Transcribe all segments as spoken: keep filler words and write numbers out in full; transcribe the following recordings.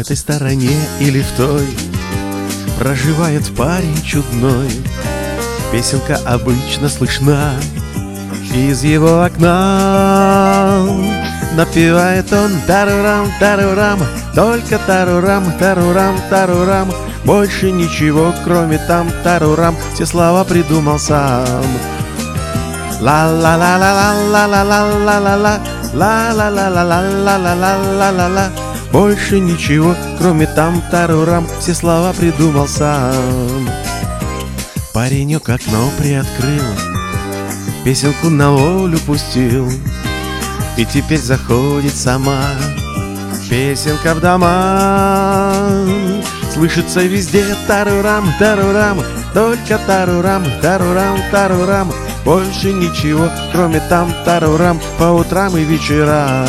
этой стороне или в той проживает парень чудной. Песенка обычно слышна из его окна. Напевает он тарурам, тарурам, только тарурам, тарурам, тарурам. Больше ничего, кроме там тарурам, все слова придумал сам. Ла-ла-ла-ла-ла-ла-ла-ла-ла-ла, ла-ла-ла-ла-ла-ла-ла-ла-ла-ла. Больше ничего, кроме там тарурам, все слова придумал сам. Паренек окно приоткрыл, песенку на волю пустил, и теперь заходит сама песенка в дома. Слышится везде тарурам, тарурам, только тарурам, тарурам, тарурам. Больше ничего, кроме там тарурам, по утрам и вечерам.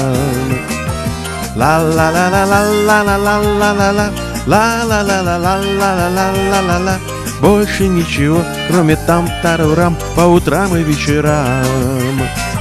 Ла-ла-ла-ла-ла-ла-ла-ла-ла-ла, ла-ла-ла-ла-ла-ла-ла-ла-ла. Больше ничего, кроме там тарурам, по утрам и вечерам.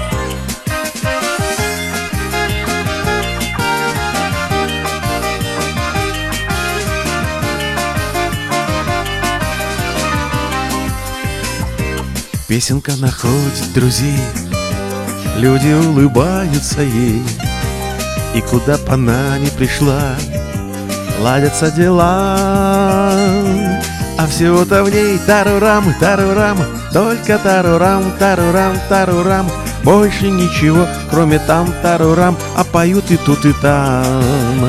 Песенка находит друзей, люди улыбаются ей, и куда б она ни пришла, ладятся дела. А всего-то в ней тарурам, тарурам, только тарурам, тарурам, тарурам. Больше ничего, кроме там тарурам, а поют и тут, и там.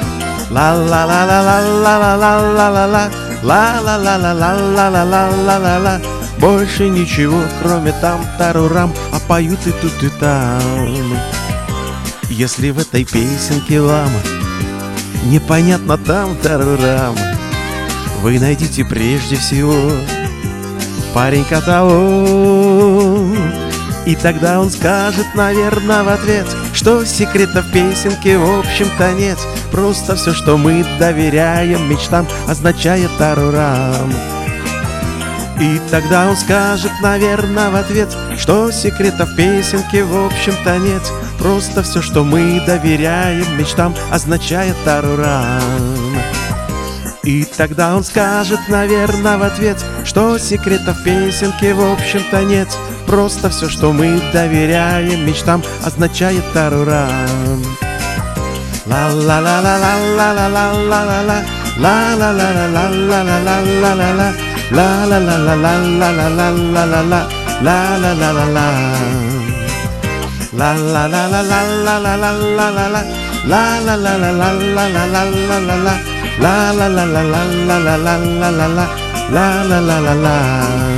Ла-ла-ла-ла-ла-ла-ла-ла-ла-ла, ла-ла-ла-ла-ла-ла-ла-ла-ла. Больше ничего, кроме там тарурам, а поют и тут, и там. Если в этой песенке вам непонятно там тарурам, вы найдите прежде всего паренька того, и тогда он скажет, наверное, в ответ, что секретов песенки в общем-то нет. Просто все, что мы доверяем мечтам, означает тарурам. И тогда он скажет, наверное, в ответ, что секретов песенки в общем-то нет. Просто все, что мы доверяем мечтам, означает тарурам. И тогда он скажет, наверное, в ответ, что секретов песенки в общем-то нет. Просто все, что мы доверяем мечтам, означает тарурам. Ла-ла-ла-ла-ла-ла-ла-ла-ла-ла, ла-ла-ла-ла-ла-ла-ла-ла-ла-ла, ла-ла-ла-ла-ла-ла-ла-ла-ла, ла-ла-ла-ла-ла, ла-ла-ла-ла-ла-ла-ла-ла-ла-ла, ла-ла-ла-ла-ла-ла-ла-ла-ла, ла-ла-ла-ла-ла-ла-ла-ла-ла, ла-ла-ла-ла-ла.